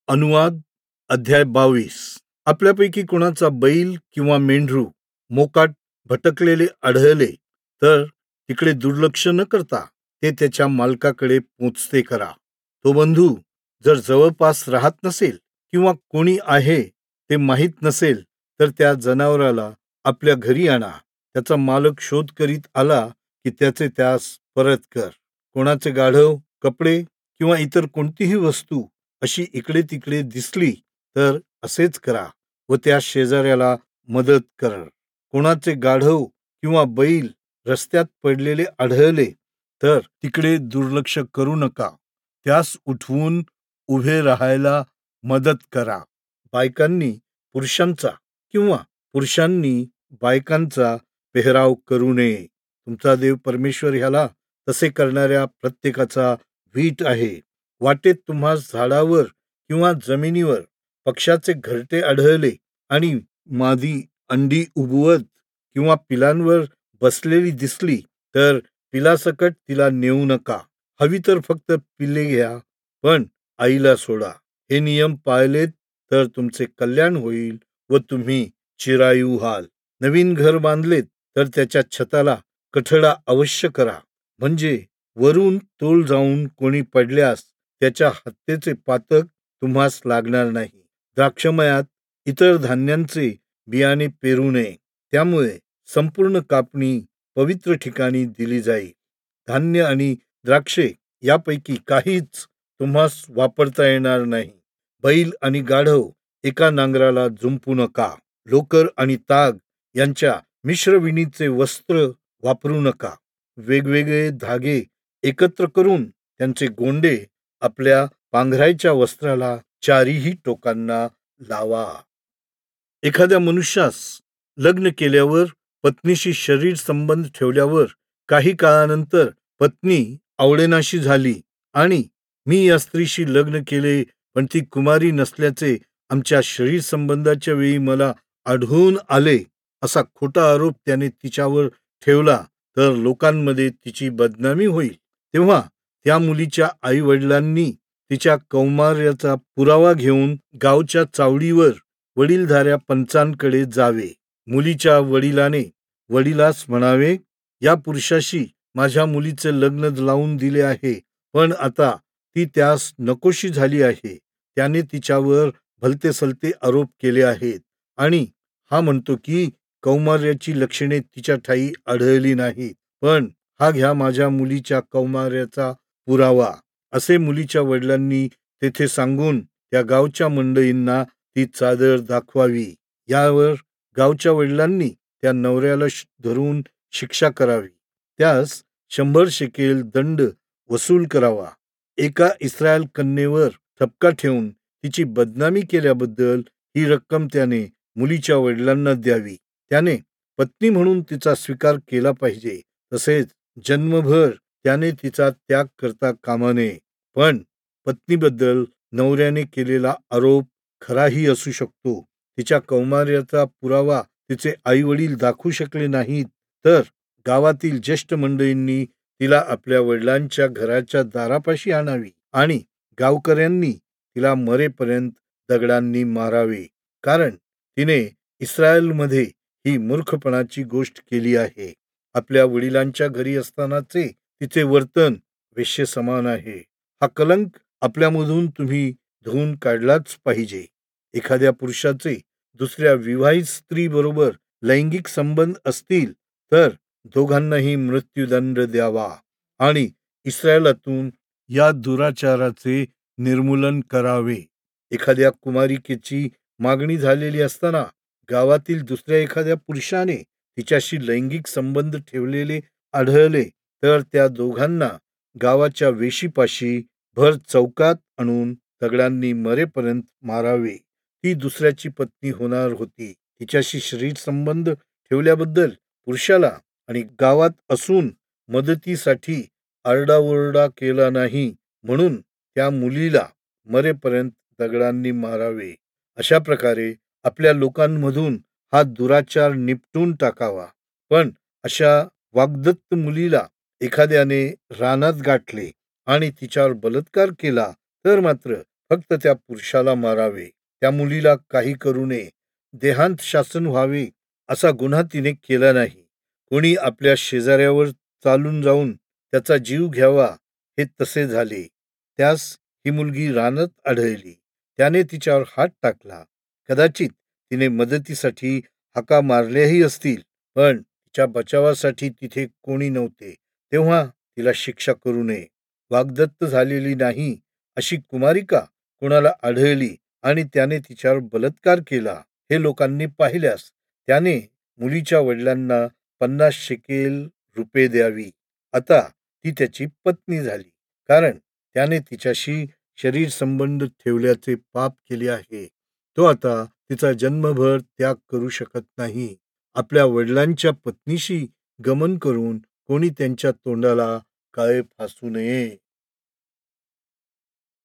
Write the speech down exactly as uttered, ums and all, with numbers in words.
अनुवाद अध्याय बावीस. आपल्यापैकी कोणाचा बैल किंवा मेंढरू मोकाट भटकलेले आढळले तर तिकडे दुर्लक्ष न करता ते त्याच्या मालकाकडे पोचते करा. तो बंधू जर जवळपास राहत नसेल किंवा कोणी आहे ते माहीत नसेल तर त्या जनावराला आपल्या घरी आणा. त्याचा मालक शोध करीत आला की त्याचे त्यास परत कर. कोणाचे गाढव, कपडे किंवा इतर कोणतीही वस्तू अशी इकडे तिकडे दिसली तर असेच करा व त्या शेजाऱ्याला मदत कर. कोणाचे गाढव किंवा बैल रस्त्यात पडलेले आढळले तर तिकडे दुर्लक्ष करू नका. त्यास उठवून उभे राहायला मदत करा. बायकांनी पुरुषांचा किंवा पुरुषांनी बायकांचा पेहराव करू नये. तुमचा देव परमेश्वर ह्याला तसे करणाऱ्या प्रत्येकाचा वीट आहे. वाटेत तुम्हा झाडावर किंवा जमिनीवर पक्षाचे घरटे आढळले आणि मादी अंडी उबवत किंवा पिलांवर बसलेली दिसली तर पिलासकट तिला नेऊ नका. हवी तर फक्त पिले घ्या, पण आईला सोडा. हे नियम पाळलेत तर तुमचे कल्याण होईल व तुम्ही चिरायू व्हाल. नवीन घर बांधलेत तर त्याच्या छताला कठडा अवश्य करा, म्हणजे वरून तोल जाऊन कोणी पडल्यास त्याच्या हत्येचे पातक तुम्हास लागणार नाही. द्राक्षमयात इतर धान्यांचे बियाणे पेरू नये, त्यामुळे संपूर्ण कापणी पवित्र ठिकाणी दिली जाईल. धान्य आणि द्राक्षे यापैकी काहीच तुम्हास वापरता येणार नाही. बैल आणि गाढव एका नांगराला जुंपू नका. लोकर आणि ताग यांच्या मिश्रविणीचे वस्त्र वापरू नका. वेगवेगळे धागे एकत्र करून त्यांचे गोंडे आपल्या पांघरायच्या वस्त्राला चारीही टोकांना लावा. एखाद्या मनुष्यास लग्न केल्यावर पत्नीशी शरीर संबंध ठेवल्यावर काही काळानंतर पत्नी आवडेनाशी झाली आणि मी या स्त्रीशी लग्न केले पण ती कुमारी नसल्याचे आमच्या शरीर संबंधाच्या वेळी मला आढळून आले असा खोटा आरोप त्याने तिच्यावर ठेवला तर लोकांमध्ये तिची बदनामी होईल. तेव्हा त्या मुलीच्या आई वडिलांनी तिच्या कौमार्याचा पुरावा घेऊन गावच्या चावडीवर वडीलधाऱ्या पंचांकडे जावे. मुलीच्या वडिलाने वडिलास म्हणावे, या पुरुषाशी माझ्या मुलीचे लग्न लावून दिले आहे, पण आता ती त्यास नकोशी झाली आहे. त्याने तिच्यावर भलते सलते आरोप केले आहेत आणि हा म्हणतो की कौमार्याची लक्षणे तिच्या ठाई आढळली नाहीत, पण हा घ्या माझ्या मुलीच्या कौमार्याचा पुरावा. असे मुलीच्या वडिलांनी तेथे सांगून त्या गावच्या मंडळींना ती चादर दाखवावी. यावर गावच्या वडिलांनी त्या नवऱ्याला धरून शिक्षा करावी. त्यास शंभर शेकेल दंड वसूल करावा. एका इस्रायल कन्येवर ठपका ठेवून तिची बदनामी केल्याबद्दल ही रक्कम त्याने मुलीच्या वडिलांना द्यावी. त्याने पत्नी म्हणून तिचा स्वीकार केला पाहिजे. तसेच जन्मभर त्याने तिचा त्याग करता कामा नये. पण पत्नीबद्दल नवऱ्याने केलेला आरोप खराही असू शकतो. तिच्या कौमार्याचा पुरावा तिचे आई वडील दाखवू शकले नाहीत तर गावातील ज्येष्ठ मंडळींनी तिला आपल्या वडिलांच्या घराच्या दारापाशी आणावी आणि गावकऱ्यांनी तिला मरेपर्यंत दगडांनी मारावे, कारण तिने इस्रायलमध्ये ही मूर्खपणाची गोष्ट केली आहे. आपल्या वडिलांच्या घरी असतानाचे तिचे वर्तन वेश्ये समान आहे. हा कलंक आपल्यामधून तुम्ही धुवून काढलाच पाहिजे. एखाद्या पुरुषाचे दुसऱ्या विवाहित स्त्री बरोबर लैंगिक संबंध असतील तर दोघांनाही मृत्यूदंड द्यावा आणि इस्रायलातून या दुराचाराचे निर्मूलन करावे. एखाद्या कुमारिकेची मागणी झालेली असताना गावातील दुसऱ्या एखाद्या पुरुषाने तिच्याशी लैंगिक संबंध ठेवलेले आढळले तर त्या दोघांना गावाच्या वेशीपाशी भर चौकात आणून दगडांनी मरेपर्यंत मारावे. ती दुसऱ्याची पत्नी होणार होती. तिच्याशी शरीर संबंध ठेवल्याबद्दल पुरुषाला आणि गावात असून मदतीसाठी आरडाओरडा केला नाही म्हणून त्या मुलीला मरेपर्यंत दगडांनी मारावे. अशा प्रकारे आपल्या लोकांमधून हा दुराचार निपटून टाकावा. पण अशा वाग्दत्त मुलीला एखाद्याने रानात गाठले आणि तिच्यावर बलात्कार केला तर मात्र फक्त त्या पुरुषाला मारावे, त्या मुलीला काही करू नये, देहांत शासन व्हावे असा गुन्हा तिने केला नाही. कोणी आपल्या शेजाऱ्यावर चालून जाऊन त्याचा जीव घ्यावा हे तसे झाले. त्यास ही मुलगी रानात आढळली. त्याने तिच्यावर हात टाकला. कदाचित तिने मदतीसाठी हाका मारल्याही असतील, पण तिच्या बचावासाठी तिथे कोणी नव्हते. तेव्हा तिला शिक्षा करू नये. वाग्दत्त झालेली नाही अशी कुमारिका कोणाला आढळली आणि त्याने तिच्यावर बलात्कार केला हे लोकांनी पाहिल्यास त्याने मुलीच्या वडिलांना पन्नास शेकेल रुपये द्यावी. आता ती त्याची पत्नी झाली, कारण त्याने तिच्याशी शरीर संबंध ठेवल्याचे पाप केले आहे. तो आता तिचा जन्मभर त्याग करू शकत नाही. आपल्या वडिलांच्या पत्नीशी गमन करून कोणी त्यांच्या तोंडाला काळे फासू नये.